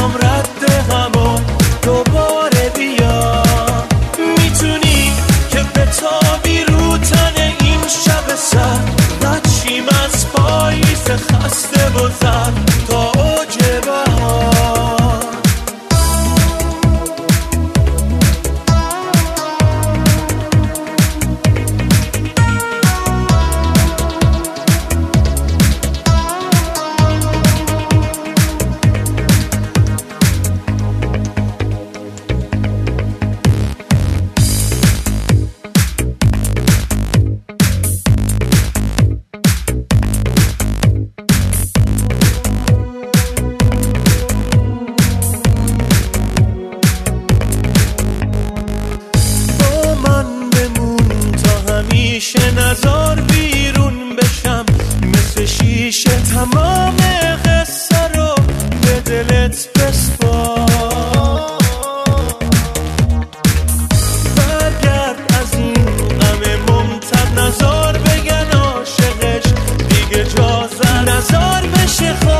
میخوام رد همو دوباره بیا. میتونی که بتابی رو تن این شب سر، بچیم از پاییز خسته و زد تا اوج بهار. میشه نزار بیرون بشم مثل شیشه، تمام قصه رو به دلت بسپار. برگرد از این غم ممتد، نزار بگن عاشقش دیگه جا زد، نزار بشه